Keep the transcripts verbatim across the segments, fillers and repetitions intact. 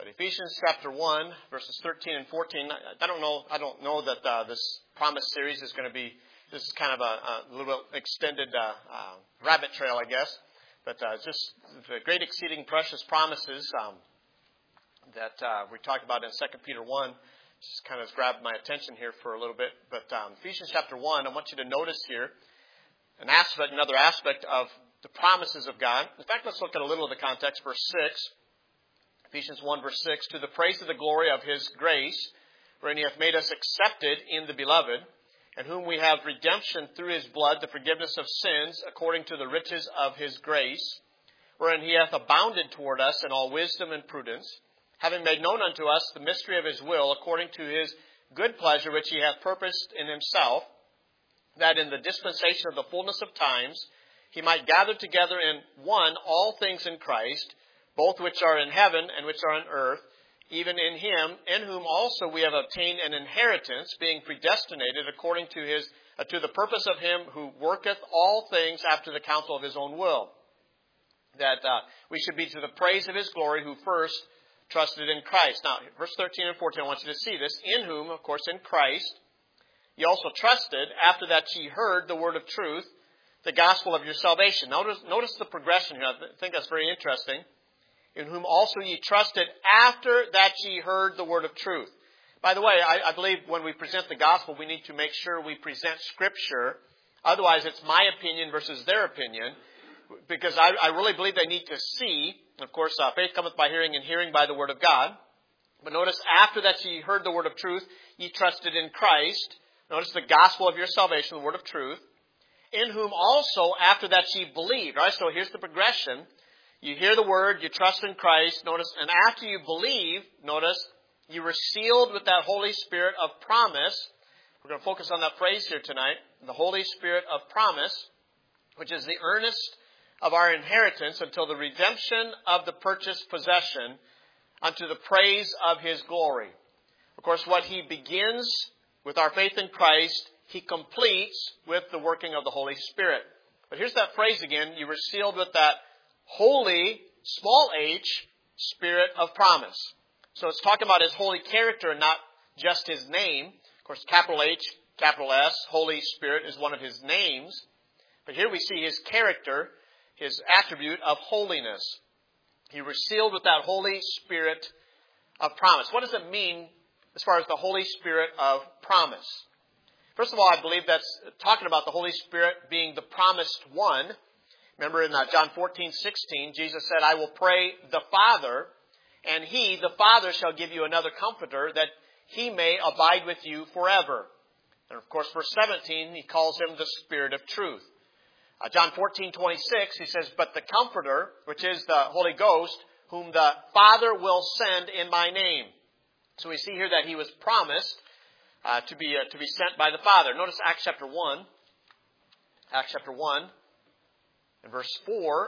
Ephesians chapter one, verses thirteen and fourteen. I don't know. I don't know that uh, this promise series is going to be. This is kind of a, a little extended uh, uh, rabbit trail, I guess. But uh, just the great, exceeding, precious promises um, that uh, we talked about in Second Peter one. Just kind of grabbed my attention here for a little bit. But um, Ephesians chapter one, I want you to notice here an aspect, another aspect of the promises of God. In fact, let's look at a little of the context. Verse six. Ephesians one, verse six, to the praise of the glory of His grace, wherein He hath made us accepted in the Beloved, and whom we have redemption through His blood, the forgiveness of sins, according to the riches of His grace, wherein He hath abounded toward us in all wisdom and prudence, having made known unto us the mystery of His will, according to His good pleasure, which He hath purposed in Himself, that in the dispensation of the fullness of times He might gather together in one all things in Christ, both which are in heaven and which are on earth, even in Him, in whom also we have obtained an inheritance, being predestinated according to His uh, to the purpose of Him who worketh all things after the counsel of His own will. That uh, we should be to the praise of His glory, who first trusted in Christ. Now, verse thirteen and fourteen, I want you to see this. In whom, of course, in Christ, ye also trusted, after that ye heard the word of truth, the gospel of your salvation. Notice, notice the progression here. I think that's very interesting. In whom also ye trusted after that ye heard the word of truth. By the way, I, I believe when we present the gospel, we need to make sure we present Scripture. Otherwise, it's my opinion versus their opinion. Because I, I really believe they need to see. Of course, uh, faith cometh by hearing, and hearing by the word of God. But notice, after that ye heard the word of truth, ye trusted in Christ. Notice the gospel of your salvation, the word of truth. In whom also, after that ye believed. All right, so here's the progression. You hear the word, you trust in Christ, notice, and after you believe, notice, you were sealed with that Holy Spirit of promise. We're going to focus on that phrase here tonight, the Holy Spirit of promise, which is the earnest of our inheritance until the redemption of the purchased possession unto the praise of His glory. Of course, what He begins with our faith in Christ, He completes with the working of the Holy Spirit. But here's that phrase again, you were sealed with that Holy, small h, Spirit of promise. So it's talking about His holy character and not just His name. Of course, capital H, capital S, Holy Spirit is one of His names. But here we see His character, His attribute of holiness. He was sealed with that Holy Spirit of promise. What does it mean as far as the Holy Spirit of promise? First of all, I believe that's talking about the Holy Spirit being the promised one. Remember in uh, John fourteen sixteen, Jesus said, I will pray the Father, and He, the Father, shall give you another comforter, that He may abide with you forever. And of course, verse seventeen, He calls Him the Spirit of truth. Uh, John fourteen twenty-six, He says, but the Comforter, which is the Holy Ghost, whom the Father will send in my name. So we see here that He was promised uh, to be uh, to be sent by the Father. Notice Acts chapter one. Acts chapter one. In verse four,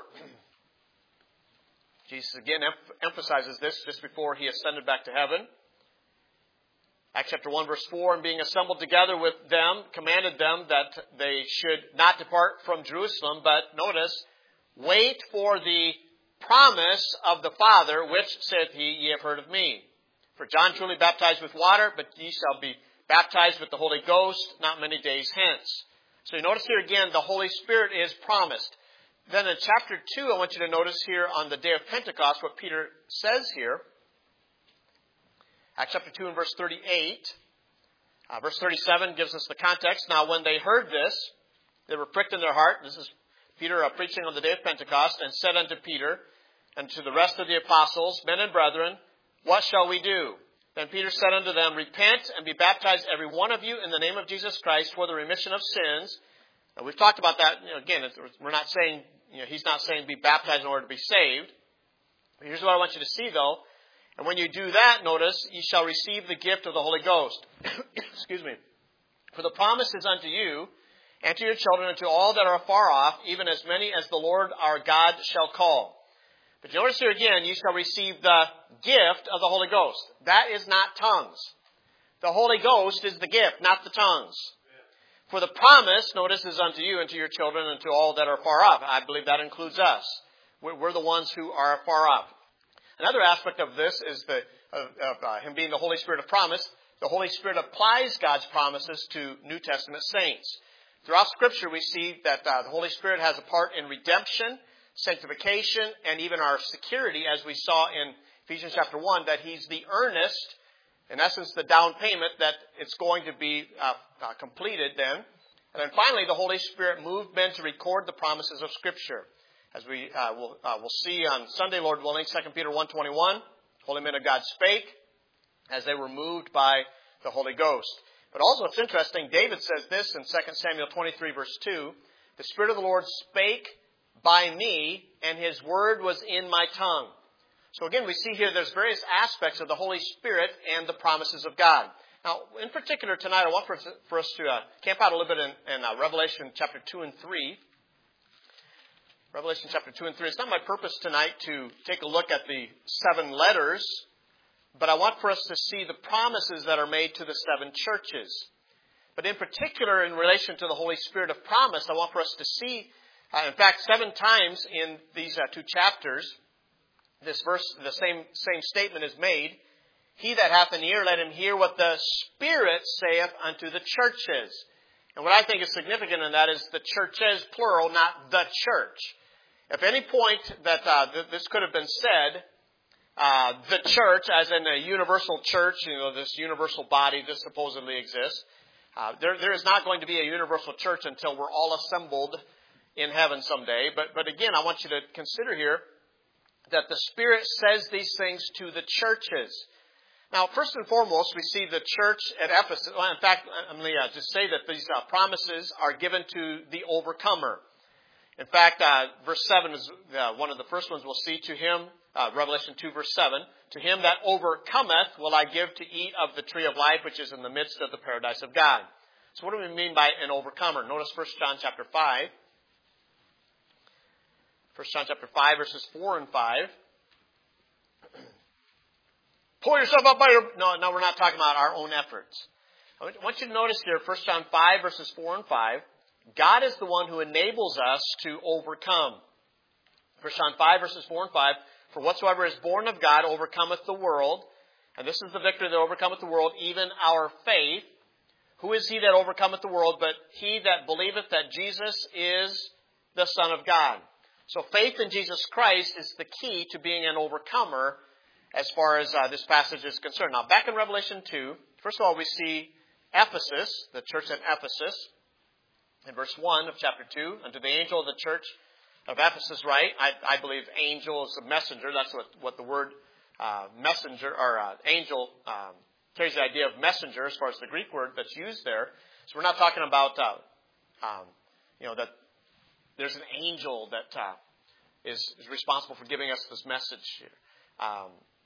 Jesus again emphasizes this just before He ascended back to heaven. Acts chapter one, verse four, and being assembled together with them, commanded them that they should not depart from Jerusalem, but notice, wait for the promise of the Father, which, saith He, ye have heard of me. For John truly baptized with water, but ye shall be baptized with the Holy Ghost not many days hence. So you notice here again, the Holy Spirit is promised. Then in chapter two, I want you to notice here on the day of Pentecost what Peter says here. Acts chapter two and verse thirty-eight. Uh, verse thirty-seven gives us the context. Now when they heard this, they were pricked in their heart. This is Peter uh, preaching on the day of Pentecost, and said unto Peter and to the rest of the apostles, men and brethren, what shall we do? Then Peter said unto them, repent and be baptized every one of you in the name of Jesus Christ for the remission of sins. Now, we've talked about that. You know, again, we're not saying, you know, He's not saying be baptized in order to be saved. But here's what I want you to see, though. And when you do that, notice, ye shall receive the gift of the Holy Ghost. Excuse me. For the promise is unto you, and to your children, and to all that are afar off, even as many as the Lord our God shall call. But you notice here again, you shall receive the gift of the Holy Ghost. That is not tongues. The Holy Ghost is the gift, not the tongues. For the promise, notice, is unto you and to your children and to all that are far off. I believe that includes us. We're the ones who are far off. Another aspect of this is the, of, of uh, him being the Holy Spirit of promise. The Holy Spirit applies God's promises to New Testament saints. Throughout Scripture, we see that uh, the Holy Spirit has a part in redemption, sanctification, and even our security, as we saw in Ephesians chapter one, that He's the earnest, in essence, the down payment that it's going to be uh, uh, completed then. And then finally, the Holy Spirit moved men to record the promises of Scripture. As we uh, will uh, we'll see on Sunday, Lord willing, Second Peter one twenty-one, holy men of God spake as they were moved by the Holy Ghost. But also it's interesting, David says this in Second Samuel twenty-three, verse two, the Spirit of the Lord spake by me, and His word was in my tongue. So again, we see here there's various aspects of the Holy Spirit and the promises of God. Now, in particular tonight, I want for us, for us to uh, camp out a little bit in, in uh, Revelation chapter two and three. Revelation chapter two and three. It's not my purpose tonight to take a look at the seven letters, but I want for us to see the promises that are made to the seven churches. But in particular, in relation to the Holy Spirit of promise, I want for us to see, uh, in fact, seven times in these uh, two chapters, this verse, the same same statement is made. He that hath an ear, let him hear what the Spirit saith unto the churches. And what I think is significant in that is the churches, plural, not the church. If any point that uh, th- this could have been said, uh, the church, as in a universal church, you know, this universal body that supposedly exists, uh, there, there is not going to be a universal church until we're all assembled in heaven someday. But, but again, I want you to consider here that the Spirit says these things to the churches. Now, first and foremost, we see the church at Ephesus. Well, in fact, I'm going to just say that these uh, promises are given to the overcomer. In fact, uh, verse seven is uh, one of the first ones we'll see. To him, uh, Revelation two, verse seven, to him that overcometh will I give to eat of the tree of life, which is in the midst of the paradise of God. So what do we mean by an overcomer? Notice First John chapter five. First John chapter five, verses four and five. Pull yourself up by your... No, no, we're not talking about our own efforts. I want you to notice here, First John five, verses four and five. God is the one who enables us to overcome. First John five, verses four and five. For whatsoever is born of God overcometh the world. And this is the victory that overcometh the world, even our faith. Who is he that overcometh the world but he that believeth that Jesus is the Son of God? So faith in Jesus Christ is the key to being an overcomer as far as uh, this passage is concerned. Now, back in Revelation two, first of all, we see Ephesus, the church at Ephesus. In verse one of chapter two, unto the angel of the church of Ephesus write. I, I believe angel is a messenger. That's what, what the word uh, messenger or uh, angel um, carries the idea of messenger as far as the Greek word that's used there. So we're not talking about, uh, um, you know, that there's an angel that uh, is, is responsible for giving us this message here. Um,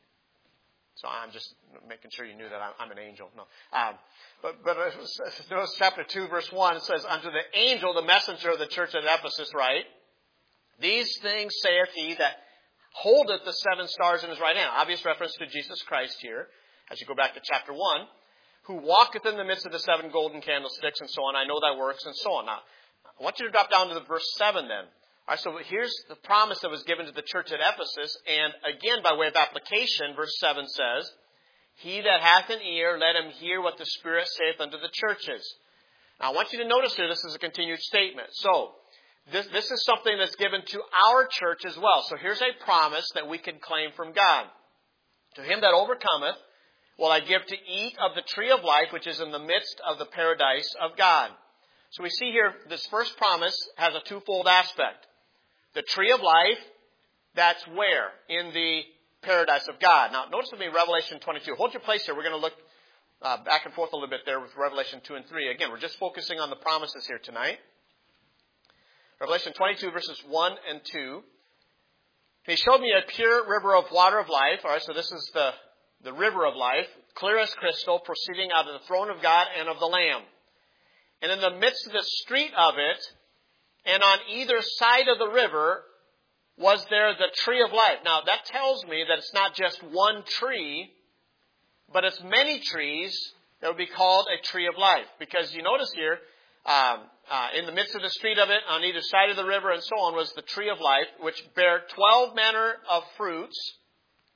so I'm just making sure you knew that I'm, I'm an angel. No. Um, But, but notice chapter two, verse one, it says, unto the angel, the messenger of the church at Ephesus, write, these things saith he that holdeth the seven stars in his right hand. Obvious reference to Jesus Christ here, as you go back to chapter one, who walketh in the midst of the seven golden candlesticks, and so on. I know thy works, and so on. Now, I want you to drop down to the verse seven then. All right, so here's the promise that was given to the church at Ephesus, and again, by way of application, verse seven says, he that hath an ear, let him hear what the Spirit saith unto the churches. Now, I want you to notice here, this is a continued statement. So, this, this is something that's given to our church as well. So, here's a promise that we can claim from God. To him that overcometh, will I give to eat of the tree of life, which is in the midst of the paradise of God. So, we see here, this first promise has a twofold aspect. The tree of life, that's where? In the paradise of God. Now, notice with me Revelation twenty-two. Hold your place here. We're going to look uh, back and forth a little bit there with Revelation two and three. Again, we're just focusing on the promises here tonight. Revelation twenty-two, verses one and two. He showed me a pure river of water of life. All right, so this is the, the river of life, clear as crystal, proceeding out of the throne of God and of the Lamb. And in the midst of the street of it, and on either side of the river, was there the tree of life. Now, that tells me that it's not just one tree, but it's many trees that would be called a tree of life. Because you notice here, um, uh, in the midst of the street of it, on either side of the river and so on, was the tree of life, which bare twelve manner of fruits,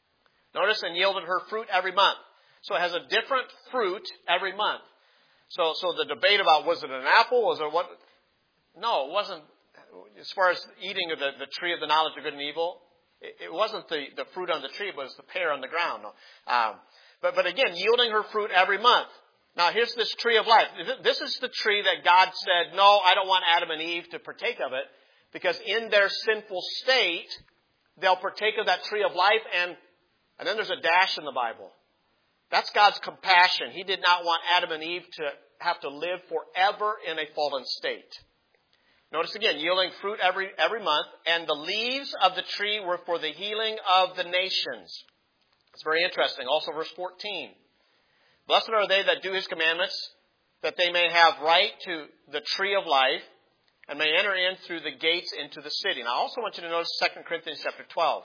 Notice, and yielded her fruit every month. So it has a different fruit every month. So, so the debate about was it an apple, was it what? No, it wasn't. As far as eating of the, the tree of the knowledge of good and evil, it, it wasn't the, the fruit on the tree, it was the pear on the ground. Um, but, but again, yielding her fruit every month. Now here's this tree of life. This is the tree that God said, no, I don't want Adam and Eve to partake of it, because in their sinful state, they'll partake of that tree of life, and, and then there's a dash in the Bible. That's God's compassion. He did not want Adam and Eve to have to live forever in a fallen state. Notice again, yielding fruit every, every month, and the leaves of the tree were for the healing of the nations. It's very interesting. Also verse fourteen. Blessed are they that do His commandments, that they may have right to the tree of life, and may enter in through the gates into the city. Now I also want you to notice Second Corinthians chapter twelve.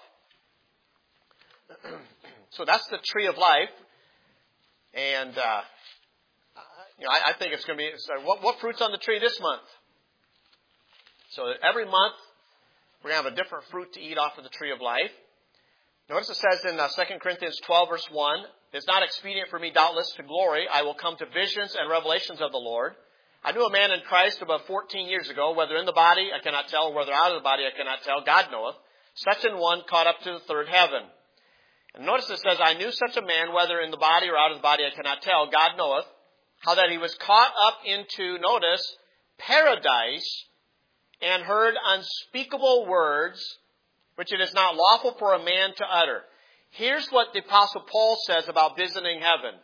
So that's the tree of life. And, uh, you know, I, I think it's going to be, so what, what fruit's on the tree this month? So every month, we're going to have a different fruit to eat off of the tree of life. Notice it says in uh, Second Corinthians twelve, verse one, it's not expedient for me, doubtless, to glory. I will come to visions and revelations of the Lord. I knew a man in Christ about fourteen years ago, whether in the body, I cannot tell, whether out of the body, I cannot tell, God knoweth. Such an one caught up to the third heaven. And notice it says, I knew such a man, whether in the body or out of the body, I cannot tell, God knoweth, how that he was caught up into, notice, paradise, and heard unspeakable words, which it is not lawful for a man to utter. Here's what the Apostle Paul says about visiting heaven.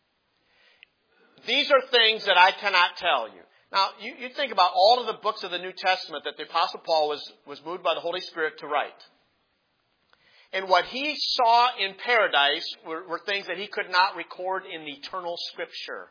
These are things that I cannot tell you. Now, you, you think about all of the books of the New Testament that the Apostle Paul was, was moved by the Holy Spirit to write. And what he saw in paradise were, were things that he could not record in the eternal Scripture.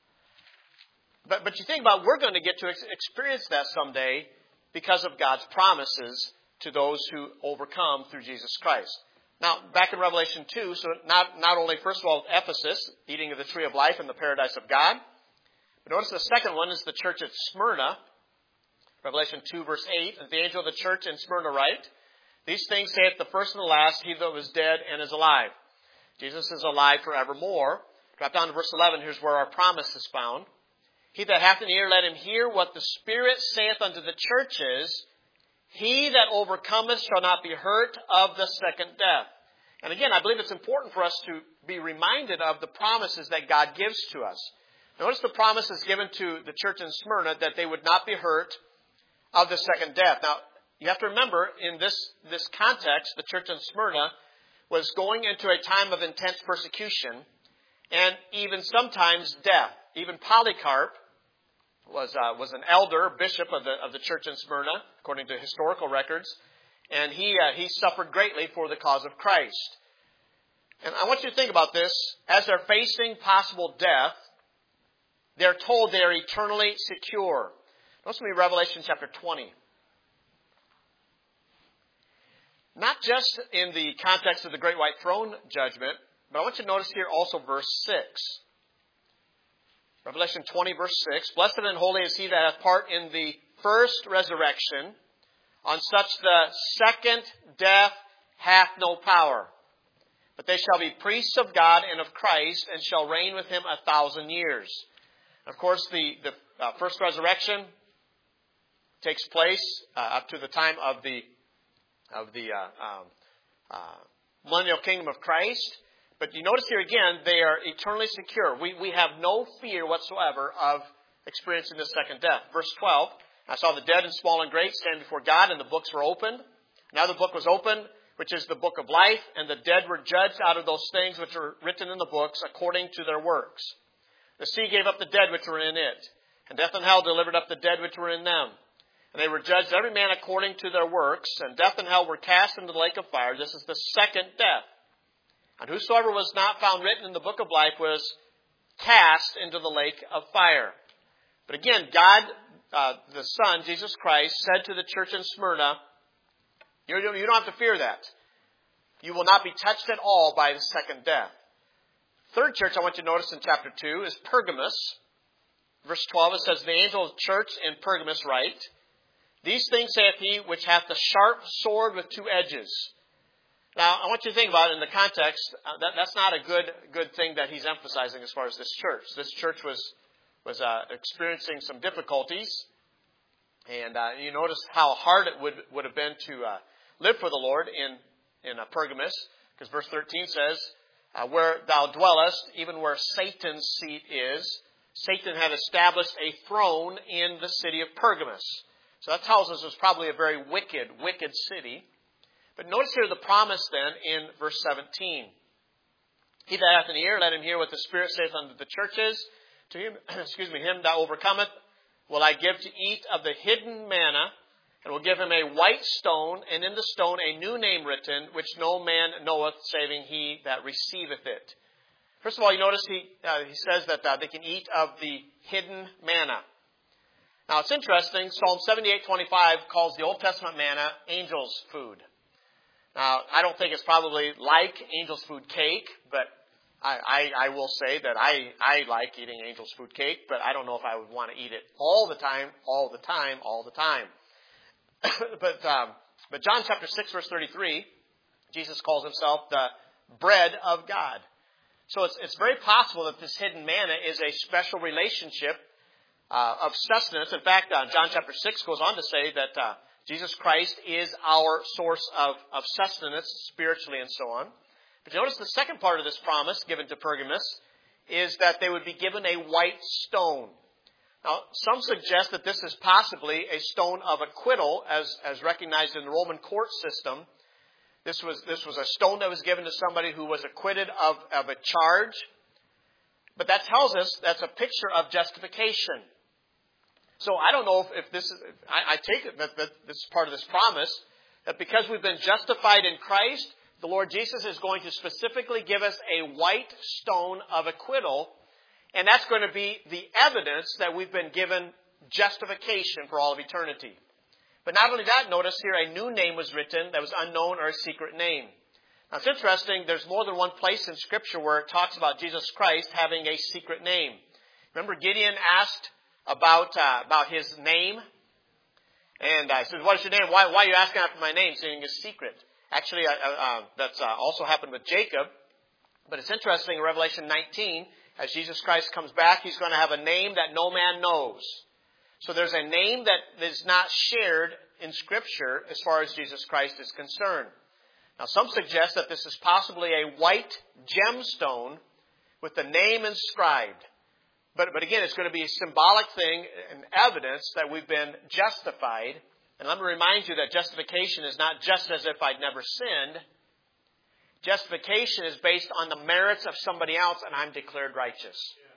But, but you think about, we're going to get to ex- experience that someday because of God's promises to those who overcome through Jesus Christ. Now, back in Revelation two, so not, not only, first of all, Ephesus, eating of the tree of life in the paradise of God, but notice the second one is the church at Smyrna. Revelation two, verse eight, and the angel of the church in Smyrna write, these things saith the first and the last, he that was dead and is alive. Jesus is alive forevermore. Drop down to verse eleven, here's where our promise is found. He that hath an ear, let him hear what the Spirit saith unto the churches. He that overcometh shall not be hurt of the second death. And again, I believe it's important for us to be reminded of the promises that God gives to us. Notice the promises given to the church in Smyrna that they would not be hurt of the second death. Now, you have to remember, in this, this context, the church in Smyrna was going into a time of intense persecution and even sometimes death. Even Polycarp was uh, was an elder, bishop of the of the church in Smyrna, according to historical records, and he uh, he suffered greatly for the cause of Christ. And I want you to think about this: as they're facing possible death, they're told they are eternally secure. Notice with me Revelation chapter twenty. Not just in the context of the great white throne judgment, but I want you to notice here also verse six. Revelation twenty, verse six. Blessed and holy is he that hath part in the first resurrection. On such the second death hath no power. But they shall be priests of God and of Christ, and shall reign with him a thousand years. Of course, the, the uh, first resurrection takes place uh, up to the time of the of the uh, um, uh, millennial kingdom of Christ. But you notice here again, they are eternally secure. We we have no fear whatsoever of experiencing the second death. Verse twelve, I saw the dead and small and great stand before God, and the books were opened. Now the book was opened, which is the book of life, and the dead were judged out of those things which were written in the books according to their works. The sea gave up the dead which were in it, and death and hell delivered up the dead which were in them. And they were judged every man according to their works, and death and hell were cast into the lake of fire. This is the second death. And whosoever was not found written in the book of life was cast into the lake of fire. But again, God, uh, the Son, Jesus Christ, said to the church in Smyrna, you, you don't have to fear that. You will not be touched at all by the second death. Third church I want you to notice in chapter two is Pergamos. Verse twelve, it says, the angel of the church in Pergamos write, these things saith he which hath the sharp sword with two edges. Now, I want you to think about it in the context. Uh, that, that's not a good good thing that he's emphasizing as far as this church. This church was was uh, experiencing some difficulties. And uh, you notice how hard it would, would have been to uh, live for the Lord in, in uh, Pergamos. Because verse thirteen says, uh, where thou dwellest, even where Satan's seat is, Satan had established a throne in the city of Pergamos. So that tells us it was probably a very wicked, wicked city. But notice here the promise then in verse seventeen. He that hath an ear, let him hear what the Spirit saith unto the churches. To him, excuse me, him that overcometh, will I give to eat of the hidden manna, and will give him a white stone, and in the stone a new name written, which no man knoweth, saving he that receiveth it. First of all, you notice he uh, he says that uh, they can eat of the hidden manna. Now, it's interesting. Psalm seventy-eight twenty-five calls the Old Testament manna angels' food. Now, I don't think it's probably like angels' food cake, but I, I, I will say that I, I like eating angel's food cake, but I don't know if I would want to eat it all the time, all the time, all the time. but um, but John chapter six, verse thirty-three, Jesus calls himself the bread of God. So it's it's very possible that this hidden manna is a special relationship uh, of sustenance. In fact, uh, John chapter six goes on to say that uh, Jesus Christ is our source of, of sustenance spiritually and so on. But notice the second part of this promise given to Pergamos is that they would be given a white stone. Now, some suggest that this is possibly a stone of acquittal as, as recognized in the Roman court system. This was, this was a stone that was given to somebody who was acquitted of, of a charge. But that tells us that's a picture of justification. So I don't know if, if this is, I, I take it that, that this is part of this promise, that because we've been justified in Christ, the Lord Jesus is going to specifically give us a white stone of acquittal, and that's going to be the evidence that we've been given justification for all of eternity. But not only that, notice here a new name was written that was unknown or a secret name. Now it's interesting, there's more than one place in Scripture where it talks about Jesus Christ having a secret name. Remember Gideon asked about uh, about his name? And I uh, said, what is your name? Why, why are you asking after my name, saying it's secret? Actually, uh, uh, that's uh, also happened with Jacob. But it's interesting in Revelation nineteen, as Jesus Christ comes back, he's going to have a name that no man knows. So there's a name that is not shared in Scripture as far as Jesus Christ is concerned. Now, some suggest that this is possibly a white gemstone with the name inscribed. But, but again, it's going to be a symbolic thing and evidence that we've been justified. And let me remind you that justification is not just as if I'd never sinned. Justification is based on the merits of somebody else, and I'm declared righteous.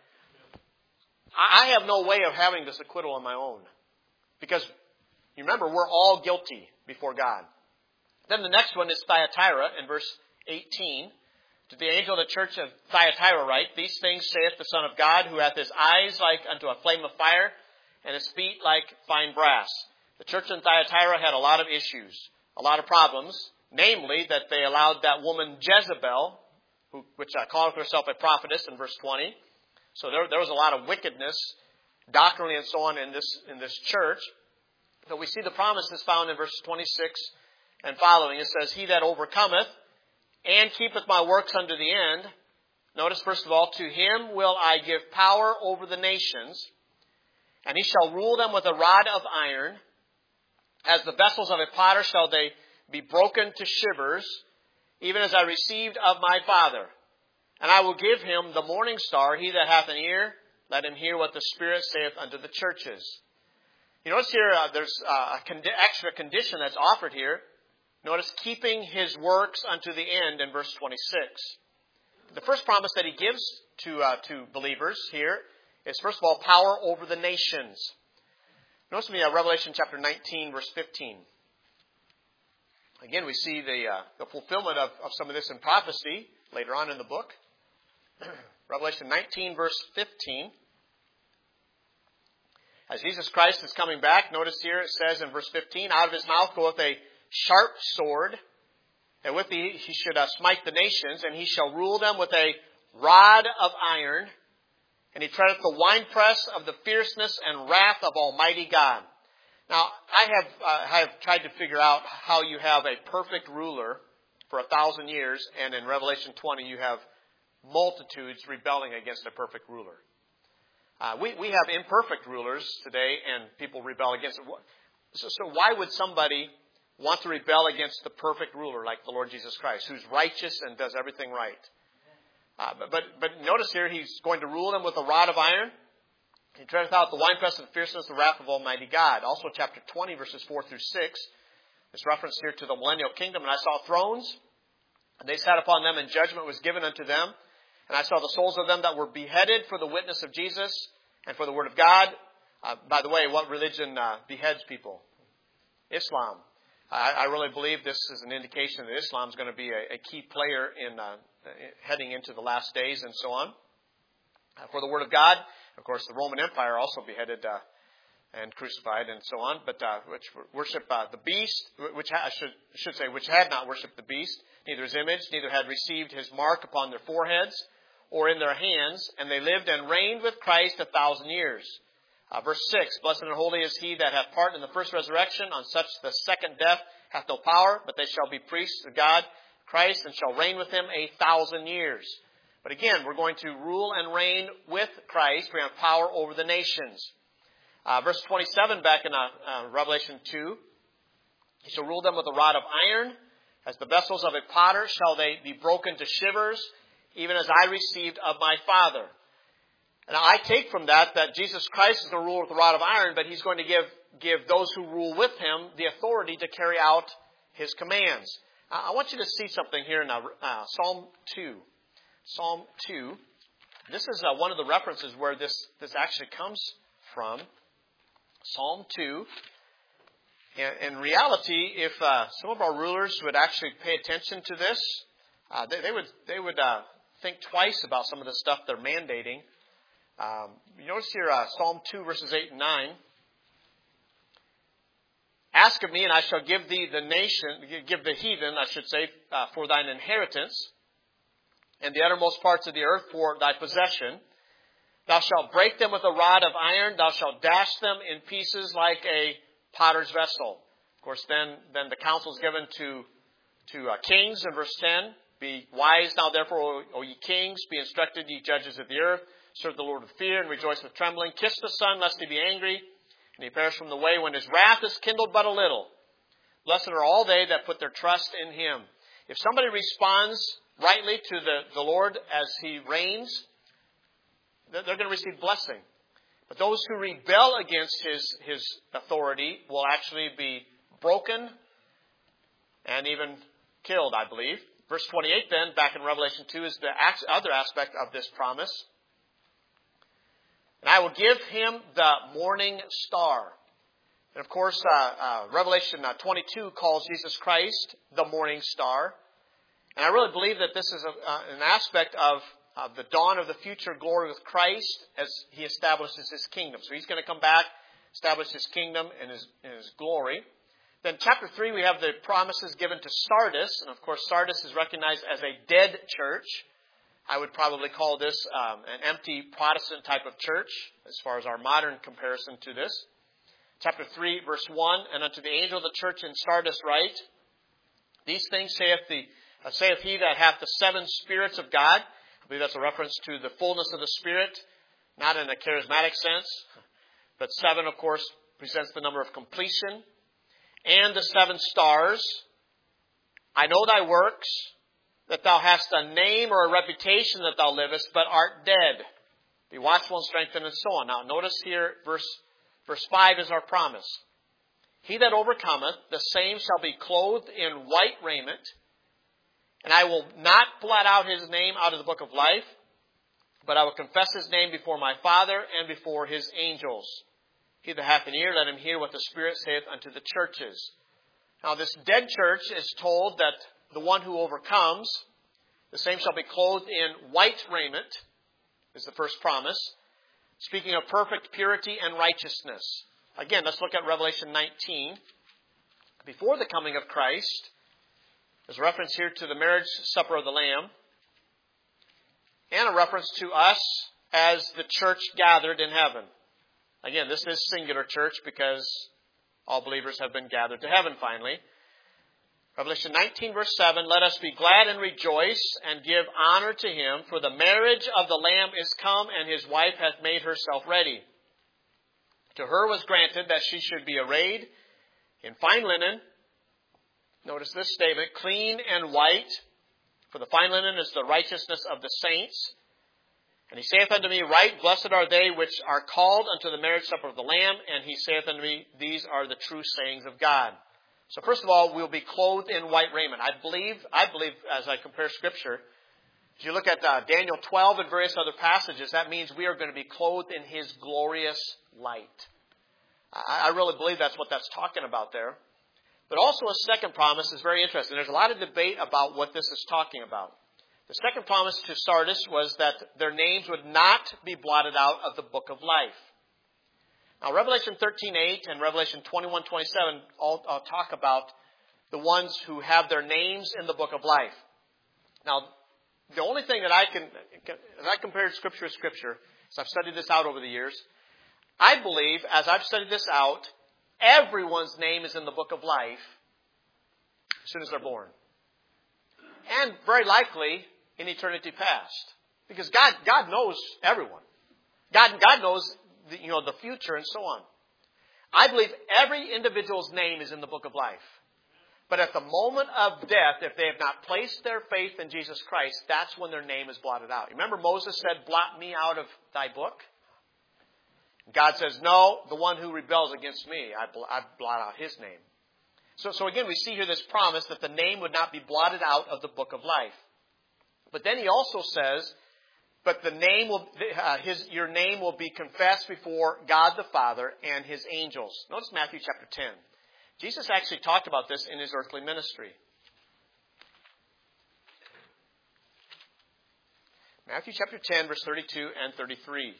I have no way of having this acquittal on my own. Because, you remember, we're all guilty before God. Then the next one is Thyatira in verse eighteen. To the angel of the church of Thyatira write, these things saith the Son of God, who hath his eyes like unto a flame of fire, and his feet like fine brass. The church in Thyatira had a lot of issues, a lot of problems, namely that they allowed that woman Jezebel, who, which uh, calleth herself a prophetess in verse twenty. So there, there was a lot of wickedness, doctrinally and so on in this in this church. But we see the promises found in verses twenty-six and following. It says, he that overcometh and keepeth my works unto the end. Notice, first of all, to him will I give power over the nations, and he shall rule them with a rod of iron. As the vessels of a potter shall they be broken to shivers, even as I received of my Father. And I will give him the morning star. He that hath an ear, let him hear what the Spirit saith unto the churches. You notice here, uh, there's uh, a con- extra condition that's offered here. Notice, keeping his works unto the end in verse twenty-six. The first promise that he gives to uh, to believers here is, first of all, power over the nations. Notice with me uh, Revelation chapter nineteen, verse fifteen. Again, we see the uh, the fulfillment of, of some of this in prophecy later on in the book. Revelation nineteen, verse fifteen. As Jesus Christ is coming back, notice here it says in verse fifteen, out of his mouth goeth a sharp sword, and with the he should uh, smite the nations, and he shall rule them with a rod of iron, and he treadeth the winepress of the fierceness and wrath of Almighty God. Now, I have uh, I have tried to figure out how you have a perfect ruler for a thousand years, and in Revelation twenty you have multitudes rebelling against a perfect ruler. Uh, we, we have imperfect rulers today, and people rebel against it. So, so why would somebody want to rebel against the perfect ruler like the Lord Jesus Christ, who's righteous and does everything right? Uh, but, but but notice here, he's going to rule them with a rod of iron. He treadeth out the winepress of the fierceness of the wrath of Almighty God. Also chapter twenty, verses four through six. This reference here to the millennial kingdom. And I saw thrones, and they sat upon them, and judgment was given unto them. And I saw the souls of them that were beheaded for the witness of Jesus and for the word of God. Uh, by the way, what religion uh, beheads people? Islam. I, I really believe this is an indication that Islam is going to be a, a key player in uh, heading into the last days and so on. Uh, for the word of God, of course, the Roman Empire also beheaded uh, and crucified and so on, but uh, which worship uh, the beast, which ha- I should should say, which had not worshipped the beast, neither his image, neither had received his mark upon their foreheads or in their hands, and they lived and reigned with Christ a thousand years. Uh, verse six, blessed and holy is he that hath part in the first resurrection. On such the second death hath no power, but they shall be priests of God, Christ, and shall reign with him a thousand years. But again, we're going to rule and reign with Christ. We have power over the nations. Uh, verse twenty-seven back in uh, uh, Revelation two, he shall rule them with a rod of iron. As the vessels of a potter shall they be broken to shivers, even as I received of my Father. And I take from that that Jesus Christ is going to rule with a rod of iron, but he's going to give, give those who rule with him the authority to carry out his commands. Uh, I want you to see something here in uh, uh, Psalm two. Psalm two. This is uh, one of the references where this, this actually comes from. Psalm two. In, in reality, if uh, some of our rulers would actually pay attention to this, uh, they, they would they would uh, think twice about some of the stuff they're mandating. Um, you notice here uh, Psalm two, verses eight and nine. Ask of me, and I shall give thee the nation, give the heathen, I should say, uh, for thine inheritance, and the uttermost parts of the earth for thy possession. Thou shalt break them with a rod of iron. Thou shalt dash them in pieces like a potter's vessel. Of course, then, then the counsel is given to, to uh, kings in verse ten. Be wise now, therefore, O, o ye kings. Be instructed, ye judges of the earth. Serve the Lord with fear and rejoice with trembling. Kiss the Son, lest he be angry, and he perish from the way when his wrath is kindled but a little. Blessed are all they that put their trust in him. If somebody responds rightly to the, the Lord as he reigns, they're going to receive blessing. But those who rebel against his, his authority will actually be broken and even killed, I believe. Verse twenty-eight then, back in Revelation two, is the other aspect of this promise. And I will give him the morning star. And of course, uh, uh, Revelation twenty-two calls Jesus Christ the morning star. And I really believe that this is a, uh, an aspect of of the dawn of the future glory with Christ as he establishes his kingdom. So he's going to come back, establish his kingdom and his, and his glory. Then chapter three, we have the promises given to Sardis. And of course, Sardis is recognized as a dead church. I would probably call this um, an empty Protestant type of church as far as our modern comparison to this. Chapter three, verse one, and unto the angel of the church in Sardis write, these things saith, the, uh, saith he that hath the seven spirits of God. I believe that's a reference to the fullness of the Spirit, not in a charismatic sense. But seven, of course, presents the number of completion. And the seven stars. I know thy works, that thou hast a name or a reputation that thou livest, but art dead. Be watchful and strengthened, and so on. Now, notice here, verse, verse five is our promise. He that overcometh, the same shall be clothed in white raiment, and I will not blot out his name out of the book of life, but I will confess his name before my Father and before his angels. He that hath an ear, let him hear what the Spirit saith unto the churches. Now, this dead church is told that the one who overcomes, the same shall be clothed in white raiment, is the first promise, speaking of perfect purity and righteousness. Again, let's look at Revelation nineteen. Before the coming of Christ, there's a reference here to the marriage supper of the Lamb, and a reference to us as the church gathered in heaven. Again, this is singular church because all believers have been gathered to heaven finally. Revelation nineteen, verse seven, let us be glad and rejoice and give honor to him, for the marriage of the Lamb is come, and his wife hath made herself ready. To her was granted that she should be arrayed in fine linen. Notice this statement, clean and white, for the fine linen is the righteousness of the saints. And he saith unto me, right, blessed are they which are called unto the marriage supper of the Lamb. And he saith unto me, these are the true sayings of God. So first of all, we'll be clothed in white raiment. I believe, I believe, as I compare Scripture, as you look at uh, Daniel twelve and various other passages, that means we are going to be clothed in his glorious light. I, I really believe that's what that's talking about there. But also a second promise is very interesting. There's a lot of debate about what this is talking about. The second promise to Sardis was that their names would not be blotted out of the book of life. Now, Revelation thirteen eight and Revelation twenty-one twenty-seven all, all talk about the ones who have their names in the book of life. Now, the only thing that I can, as I compared Scripture to Scripture, as I've studied this out over the years, I believe, as I've studied this out, everyone's name is in the book of life as soon as they're born. And very likely in eternity past. Because God, God knows everyone. God, God knows the, you know, the future and so on. I believe every individual's name is in the book of life. But at the moment of death, if they have not placed their faith in Jesus Christ, that's when their name is blotted out. Remember Moses said, blot me out of thy book? God says, no, the one who rebels against me, I, bl- I blot out his name. So, so again, we see here this promise that the name would not be blotted out of the book of life. But then he also says, but the name will, uh, his, your name will be confessed before God the Father and his angels. Notice Matthew chapter ten. Jesus actually talked about this in his earthly ministry. Matthew chapter ten, verse thirty-two and thirty-three.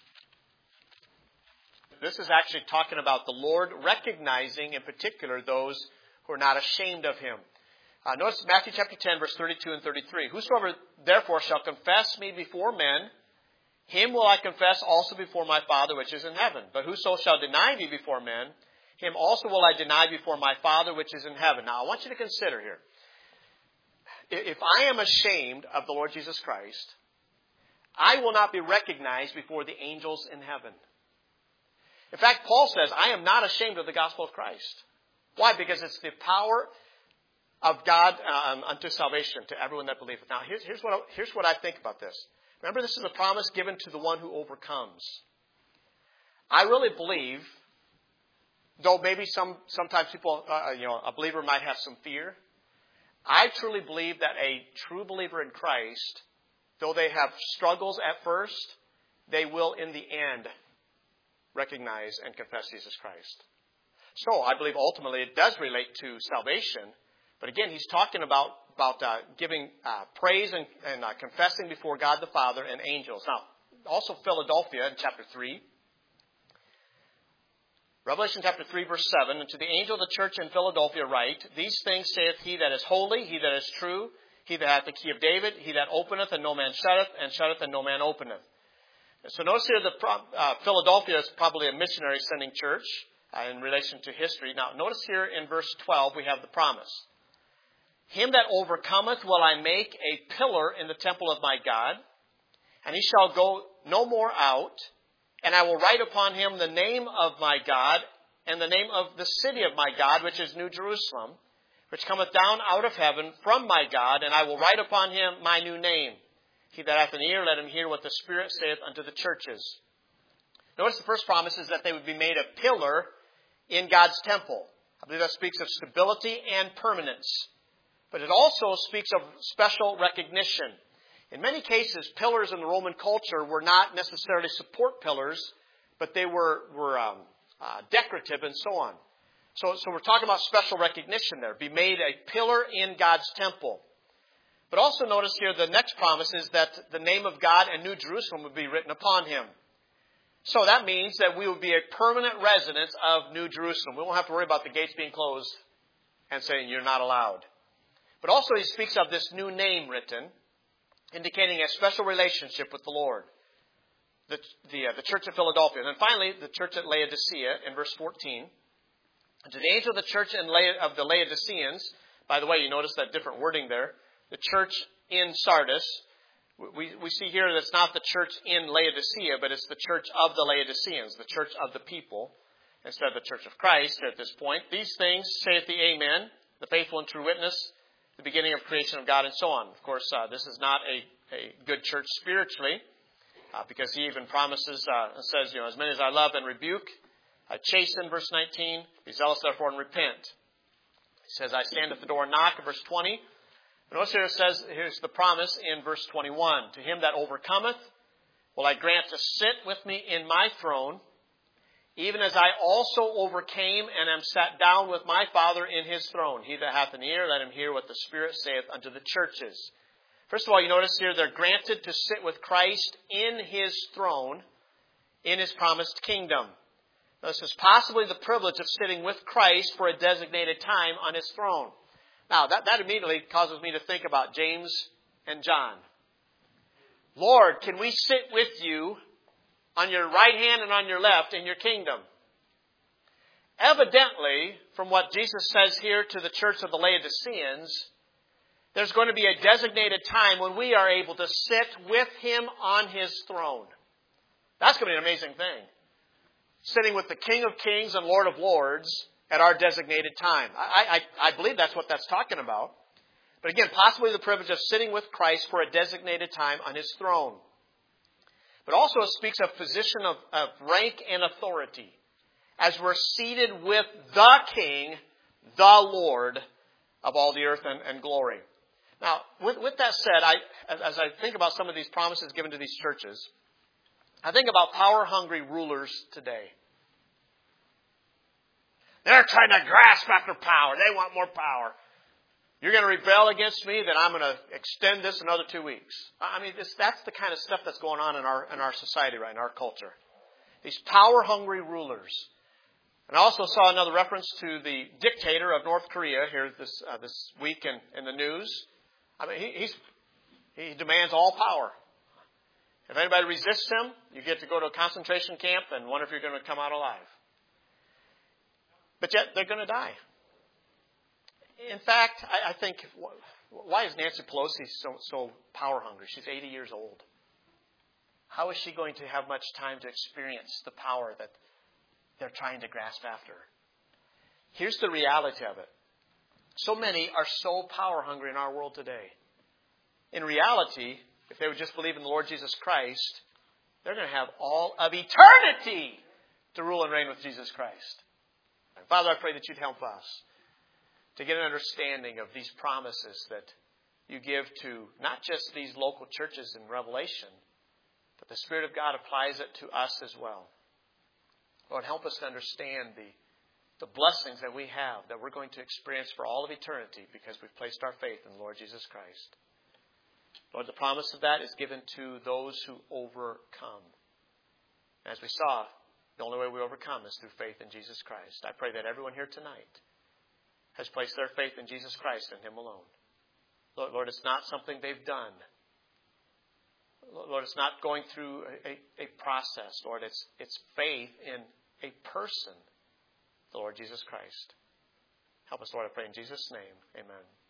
This is actually talking about the Lord recognizing in particular those who are not ashamed of him. Uh, notice Matthew chapter ten, verse thirty-two and thirty-three. Whosoever therefore shall confess me before men, him will I confess also before my Father which is in heaven. But whoso shall deny me before men, him also will I deny before my Father which is in heaven. Now I want you to consider here. If I am ashamed of the Lord Jesus Christ, I will not be recognized before the angels in heaven. In fact, Paul says, I am not ashamed of the gospel of Christ. Why? Because it's the power of God um, unto salvation to everyone that believeth. Now, here's, here's, what I, here's what I think about this. Remember, this is a promise given to the one who overcomes. I really believe, though maybe some sometimes people, uh, you know, a believer might have some fear, I truly believe that a true believer in Christ, though they have struggles at first, they will in the end recognize and confess Jesus Christ. So I believe ultimately it does relate to salvation. But again, he's talking about, about uh, giving uh, praise and, and uh, confessing before God the Father and angels. Now, also Philadelphia in chapter three. Revelation chapter three, verse seven. And to the angel of the church in Philadelphia write, these things saith he that is holy, he that is true, he that hath the key of David, he that openeth and no man shutteth, and shutteth and no man openeth. So notice here that uh, Philadelphia is probably a missionary sending church uh, in relation to history. Now notice here in verse twelve we have the promise. Him that overcometh will I make a pillar in the temple of my God, and he shall go no more out, and I will write upon him the name of my God, and the name of the city of my God, which is New Jerusalem, which cometh down out of heaven from my God, and I will write upon him my new name. He that hath an ear, let him hear what the Spirit saith unto the churches. Notice the first promise is that they would be made a pillar in God's temple. I believe that speaks of stability and permanence. But it also speaks of special recognition. In many cases, pillars in the Roman culture were not necessarily support pillars, but they were, were um, uh, decorative and so on. So, so we're talking about special recognition there. Be made a pillar in God's temple. But also notice here the next promise is that the name of God and New Jerusalem would be written upon him. So that means that we will be a permanent residence of New Jerusalem. We won't have to worry about the gates being closed and saying you're not allowed. But also he speaks of this new name written, indicating a special relationship with the Lord. The, the, uh, the church of Philadelphia. And then finally, the church at Laodicea in verse fourteen. To the angel of the church in La- of the Laodiceans, By the way, you notice that different wording there. The church in Sardis, we, we see here that it's not the church in Laodicea, but it's the church of the Laodiceans, the church of the people, instead of the church of Christ here at this point. These things saith the Amen, the faithful and true witness, the beginning of creation of God, and so on. Of course, uh, this is not a, a good church spiritually, uh, because he even promises, uh, and says, you know, as many as I love and rebuke, I chasten, verse nineteen, be zealous therefore and repent. He says, I stand at the door and knock, in verse twenty. But notice here it says, here's the promise in verse twenty-one. To him that overcometh will I grant to sit with me in my throne, even as I also overcame and am sat down with my Father in his throne. He that hath an ear, let him hear what the Spirit saith unto the churches. First of all, you notice here they're granted to sit with Christ in his throne, in his promised kingdom. Now, this is possibly the privilege of sitting with Christ for a designated time on his throne. Now, that, that immediately causes me to think about James and John. Lord, can we sit with you on your right hand and on your left in your kingdom? Evidently, from what Jesus says here to the church of the Laodiceans, there's going to be a designated time when we are able to sit with him on his throne. That's going to be an amazing thing. Sitting with the King of Kings and Lord of Lords at our designated time. I, I, I believe that's what that's talking about. But again, possibly the privilege of sitting with Christ for a designated time on his throne. But also it speaks of position of, of rank and authority. As we're seated with the King, the Lord of all the earth and, and glory. Now, with, with that said, I, as I think about some of these promises given to these churches, I think about power-hungry rulers today. They're trying to grasp after power. They want more power. You're going to rebel against me, then I'm going to extend this another two weeks. I mean, this, that's the kind of stuff that's going on in our in our society right, in our culture. These power-hungry rulers. And I also saw another reference to the dictator of North Korea here this uh, this week in, in the news. I mean, he, he's, he demands all power. If anybody resists him, you get to go to a concentration camp and wonder if you're going to come out alive. But yet, they're going to die. In fact, I, I think, why is Nancy Pelosi so, so power hungry? She's eighty years old. How is she going to have much time to experience the power that they're trying to grasp after? Here's the reality of it. So many are so power hungry in our world today. In reality, if they would just believe in the Lord Jesus Christ, they're going to have all of eternity to rule and reign with Jesus Christ. And Father, I pray that you'd help us to get an understanding of these promises that you give to not just these local churches in Revelation, but the Spirit of God applies it to us as well. Lord, help us to understand the, the blessings that we have that we're going to experience for all of eternity because we've placed our faith in the Lord Jesus Christ. Lord, the promise of that is given to those who overcome. As we saw, the only way we overcome is through faith in Jesus Christ. I pray that everyone here tonight has placed their faith in Jesus Christ and him alone. Lord, Lord, it's not something they've done. Lord, it's not going through a, a, a process. Lord, it's, it's faith in a person, the Lord Jesus Christ. Help us, Lord, I pray in Jesus' name. Amen.